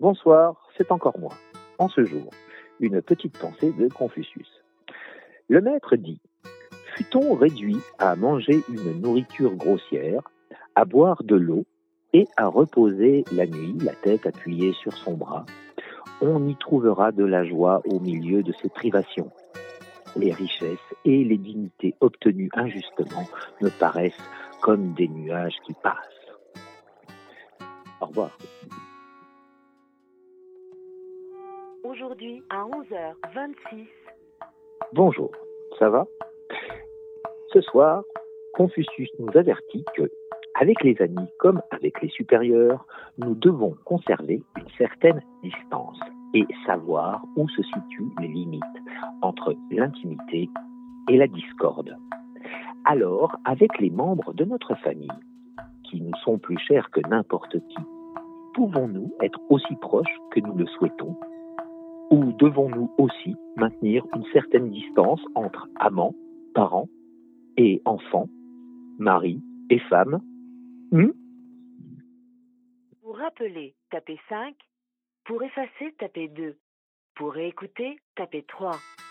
Bonsoir, c'est encore moi. En ce jour, une petite pensée de Confucius. Le maître dit: fût-on réduit à manger une nourriture grossière, à boire de l'eau et à reposer la nuit, la tête appuyée sur son bras, on y trouvera de la joie au milieu de ces privations. Les richesses et les dignités obtenues injustement me paraissent comme des nuages qui passent. Au revoir. Aujourd'hui à 11h26. Bonjour, ça va? Ce soir, Confucius nous avertit que, avec les amis comme avec les supérieurs, nous devons conserver une certaine distance et savoir où se situent les limites entre l'intimité et la discorde. Alors, avec les membres de notre famille, qui nous sont plus chers que n'importe qui, pouvons-nous être aussi proches que nous le souhaitons? Ou devons-nous aussi maintenir une certaine distance entre amants, parents et enfants, mari et femme? Pour rappeler, tapez 5. Pour effacer, tapez 2. Pour réécouter, tapez 3.